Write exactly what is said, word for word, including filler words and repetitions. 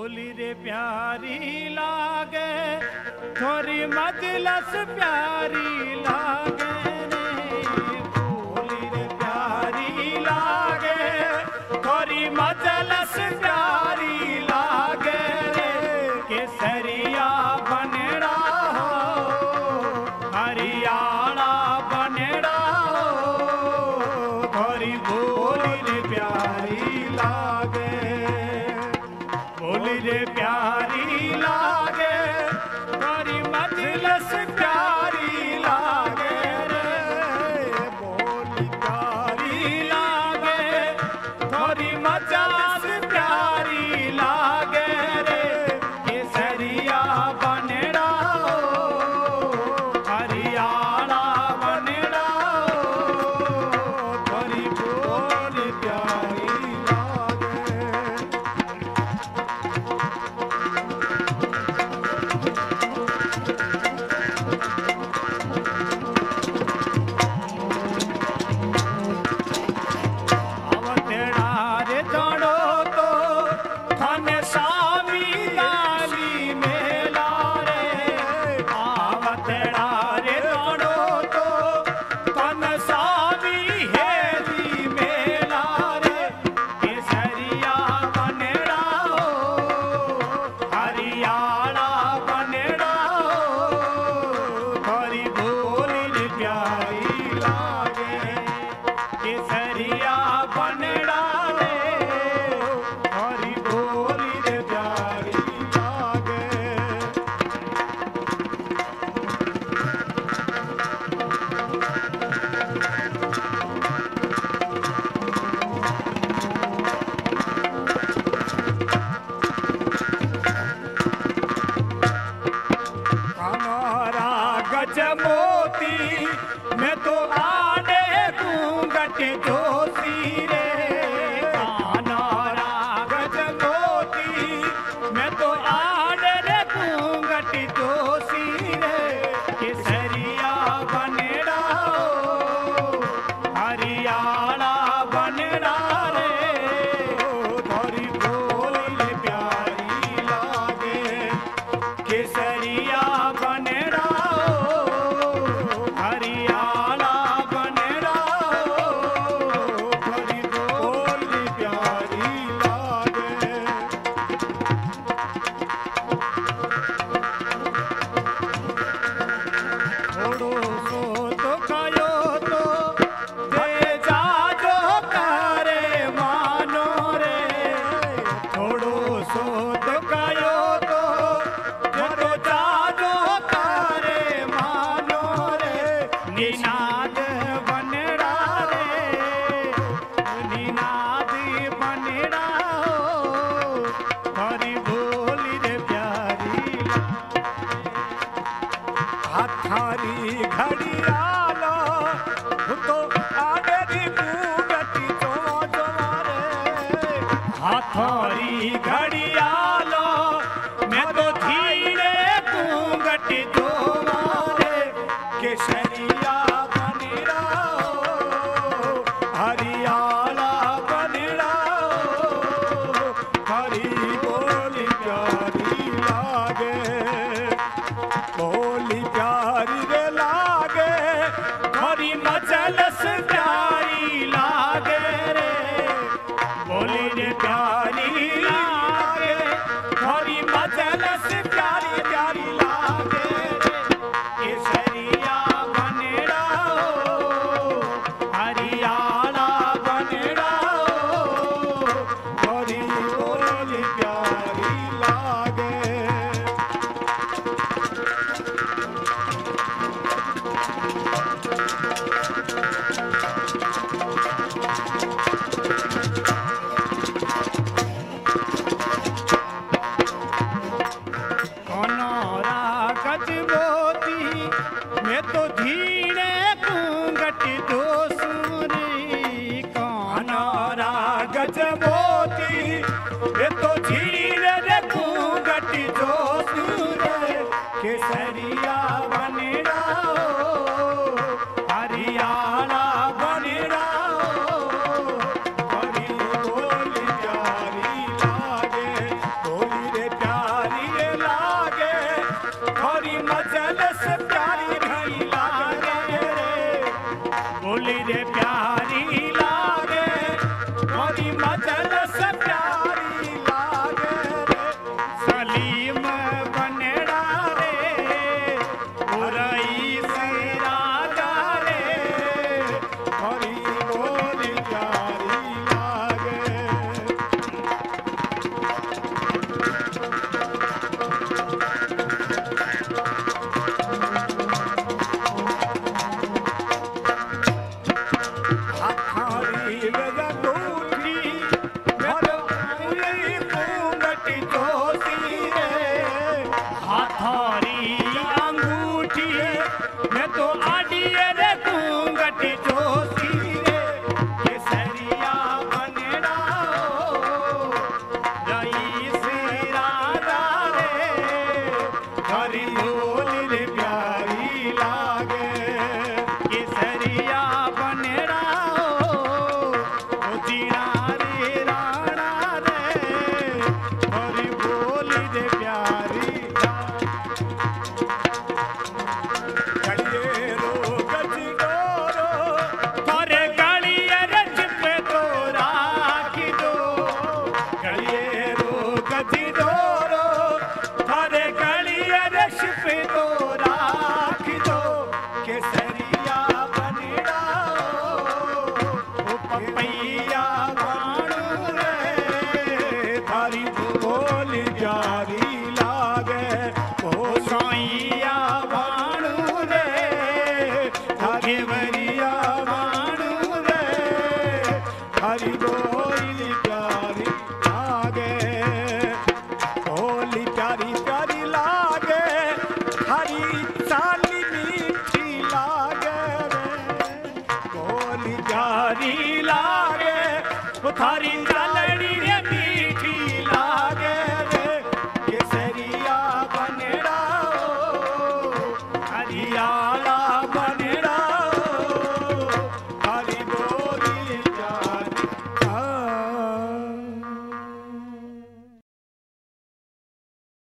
बोली रे प्यारी लागे थोड़ी मजलस प्यारी लागे रे, बोली रे प्यारी लागे थोड़ी मजलस प्यारी लागे रे, केसरिया बनड़ा हो हरियाणा बनड़ा हो, थोड़ी बोली रे प्यारी लागे, बोली रे प्यारी लागे थोड़ी मजलस प्यारी लागे रे, बोली प्यारी लागे थोड़ी मजलस प्यारी लागे रे, केसरिया बनड़ा हो हरियाणा बनड़ा हो, थोड़ी बोली प्यारी लागे। मोती मैं तो आने घूंघट जोशी रे, कानारा गज मोती मैं तो आने रे घूंघट जोशी रे, केसरिया बनड़ा हो हरियाणा बनड़ा रे, थोड़ी बोली प्यारी लागे केसरिया बनड़ा हरियाणा बनड़ा हो, थोड़ी बोली प्यारी लागे। थोड़ो सो तो खायो तो दे जाजो करे मानो रे, थोड़ो सो तो खायो तो दे तो जाजो करे मानो रे, निनाद बनड़ा रे निनाद बनड़ा हो, थोड़ी बोली रे प्यारी हाथारी घड़ियाला तो आगे दी घूंघटी चोवा चोवा रे, हाथारी घड़ियाला मैं तो धीरे घूंघटी चोवा रे, केसरिया बनड़ा हो हरियाणा बनड़ा हो, हरी बोली प्यारी लागे, बोली प्यारी रे लागे थोड़ी मजलस प्यारी लागे रे, बोली रे प्यारी बोली रे प्यारी लागे थारी मजलस प्यारी लागे रे सलीम बनेड़ा रे रईस राजा रे थारी बोली प्यारी लागे थारी चालड़ी रे